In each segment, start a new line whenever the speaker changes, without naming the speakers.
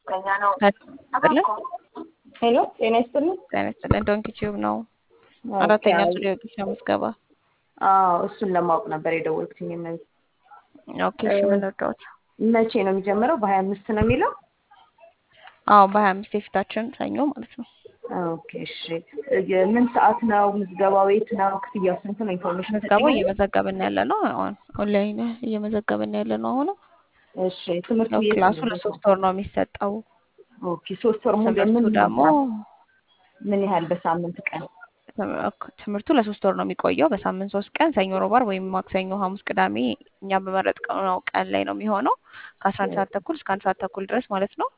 አይደለ?
ሄሎ ጤና ይስጥልኝ።
ጤና ይስጥልኝ። ዶንኪ ቲዩብ ነው።
ኦኬ።
አራተኛ ዙር የወጌሻ ምዝገባ።
እሱን ለማወቅ ነበር የደወልኩትኝ።
ኦኬ እሺ፣ ምን ልርዳዎት?
መቼ ነው የሚጀምረው? በ25 ነው የሚለው?
አዎ በ25 የፊታችን ሰኞ ማለት ነው።
ኦኬ እሺ። ምን ሰዓት ነው ምዝገባው? የት ነው? ክፍያው ስንት ነው? ኢንፎርሜሽን
ምዝገባው
ሰጪኝ።
እየመዘገብን ያለ ነው። አሁን ኦንላይን እየመዘገብን ያለ ነው። አሁን
እሺ። ትምህርቱ
ያው
የት
ክላሱ
ነው?
ለ3 ወር ነው የሚሰጠው።
ኦኬ 3 ወር ሙሉ
ትምህርቱ ደግሞ
ምን ያህል በሳምንት ቀን?
ትምህርቱ ለ3 ወር ነው የሚቆየው። በሳምንት 3 ቀን ሰኞ፣ ሮብ፣ ዓርብ ወይም ማክሰኞ፣ ሐሙስ፣ ቅዳሜ እኛ በመረጥነው ቀን ላይ ነው የሚሆነው ከ11 ሰዓት ተኩል እስከ 1 ሰዓት ተኩል ድረስ ማለት ነው።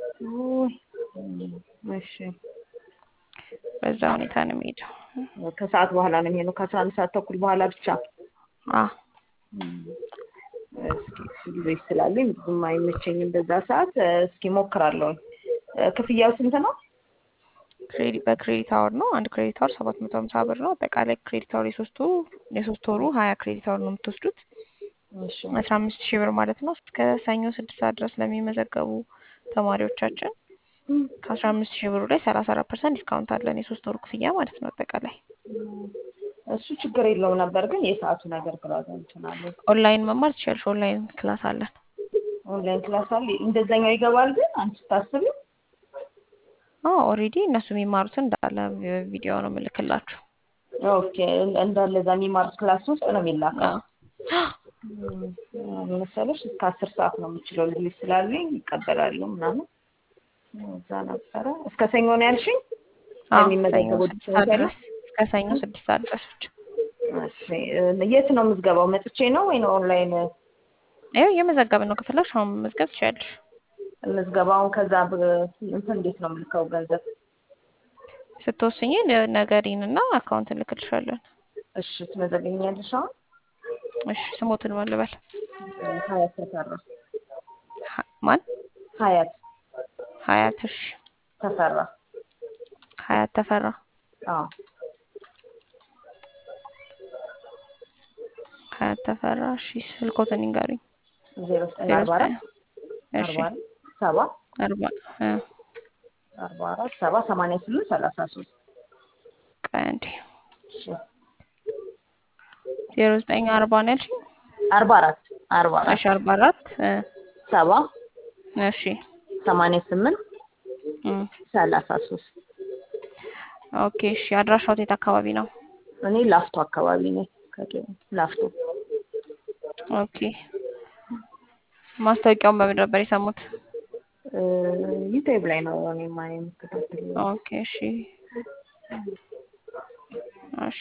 እሺ።
በዛ ሁኔታ ነው የሚሄደው።
ከሰዓት በኋላ ነው የሚሆነው? ከ11 ሰዓት ተኩል በኋላ ብቻ? እስኪ ጊዜ ስላለኝ ብዙም አይመቸኝም በዛ ሰዓት። እስኪ ሞክራለሁ። ክፍያው ስንት ነው?
በክሬዲት አወር ነው። አንድ ክሬዲት አወር 750 ብር ነው። አጠቃላይ ክሬዲት አወር የሶስት ወሩ 20 ክሬዲት አወር ነው የምትወስዱት።
እሺ
15,000 ብር ማለት ነው። እስከ ሰኞ 6 ሰዓት ድረስ ለሚመዘገቡ ተማሪዎቻችን ከ15,000 ብሩ ላይ 34% ዲስካውንት አለን። የሶስት ወሩ ክፍያ ማለት ነው አጠቃላይ።
እሱ ችግር የለውም ነበር፣ ግን የሰዓቱ ነገር ግራ ገብቶናል።
ኦንላይን መማር ትችያለሽ። ኦንላይን ክላስ አለን።
ኦንላይን ክላስ አለ? እንደዛኛው ይገባል ግን አንቺ ታስቢ?
ኦልሬዲ እነሱ የሚማሩትን እንዳለ ቪዲዮ ነው የምልክላችሁ።
ኦኬ እንዳለ እዛ የሚማሩት ክላስ ውስጥ ነው የሚላከው? መሰለሽ እስከ 10 ሰዓት ነው የምችለው ልጅ ስላለኝ ይቀበላሉ ምናምን። እዛ ነበረ። እስከ ሰኞ ነው ያልሽኝ? የሚመዘገቡት
እስከ ሰኞ 6 ሰዓት ድረስ ብቻ።
እሺ የት ነው ምዝገባው? መጥቼ ነው ወይ ነው ኦንላይን?
እየመዘገብን ነው። ከፈለግሽ አሁን መመዝገብ ትችያለሽ።
ምዝገባውን ከዛ እንዴት ነው የምልከው ገንዘብ?
ስትወስኚ ነገሪንና አካውንት እንልክልሻለን።
እሺ ትመዘግኛለሽ አሁን?
እሺ ስሞትን ማን ልበል?
ሀያት ተፈራ።
ማን?
ሀያት
እሺ
ተፈራ።
ሀያት ተፈራ። ሀያት ተፈራ። እሺ ስልኮትን ይንገሩኝ።
0944
እሺ
47
44
88 33
ቀንዲ 0940 ነው ያልሽኝ?
44
እሺ 44
7
እሺ
88 33
ኦኬ እሺ። አድራሻው የት አካባቢ ነው?
እኔ ላፍቶ አካባቢ ነኝ። ላፍቶ።
ኦኬ። ማስታወቂያውን በምን ነበር የሰሙት?
ዩቲዩብ ላይ ነው እኔ የምከታተለው።
ኦኬ እሺ እሺ።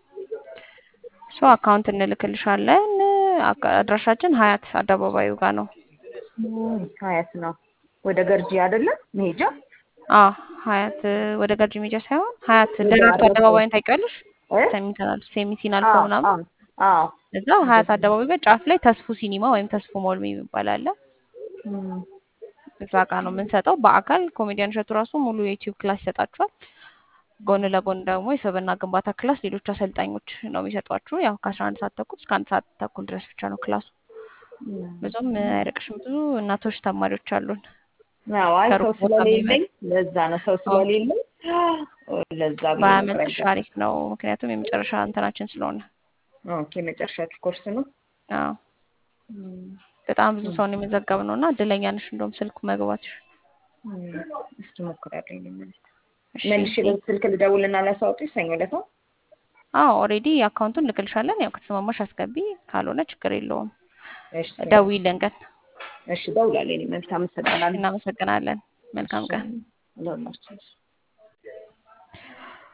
አካውንት እንልክልሻለን። አድራሻችን ሀያት አደባባዩ ጋር ነው።
ሀያት ነው ወደ ገርጂ አይደለም መሄጃ?
ሀያት ወደ ገርጂ መሄጃ ሳይሆን ሀያት ደራርቱ አደባባይን ታውቂያለሽ? ሴሚሲን አልፎ ምናምን እዛ ሀያት አደባባይ ጋር ጫፍ ላይ ተስፉ ሲኒማ ወይም ተስፉ ሞል የሚባል አለ። እዛ ጋር ነው የምንሰጠው። በአካል ኮሜዲያን እሸቱ ራሱ ሙሉ የዩቲዩብ ክላስ ይሰጣችኋል። ጎን ለጎን ደግሞ የሰብዕና ግንባታ ክላስ ሌሎች አሰልጣኞች ነው የሚሰጧችሁ። ያው ከ11 ሰዓት ተኩል እስከ 1 ሰዓት ተኩል ድረስ ብቻ ነው ክላሱ። ብዙም አይርቅሽም። ብዙ እናቶች ተማሪዎች አሉን።
ሰው ስለሌለኝ ለዛ ነው። ሰው ስለሌለኝ ለዛ
በአመትሽ አሪፍ ነው። ምክንያቱም የመጨረሻ እንትናችን ስለሆነ።
ኦኬ መጨረሻ ኮርስ ነው።
በጣም ብዙ ሰው ነው የሚዘገበው እና እድለኛ ነሽ እንደውም ስልኩ መግባትሽ።
እስኪ ሞክራለሁ። መልሼ ስልክ ልደውልና ላሳውቅሽ ሰኞ ዕለት ነው?
ኦልሬዲ አካውንቱን ልክልሻለን። ያው ከተስማማሽ አስገቢ፣ ካልሆነ ችግር የለውም።
እሺ
ደውይልን ግን።
እሺ ደውላለሁ። እናመሰግናለን።
እናመሰግናለን። መልካም ቀን።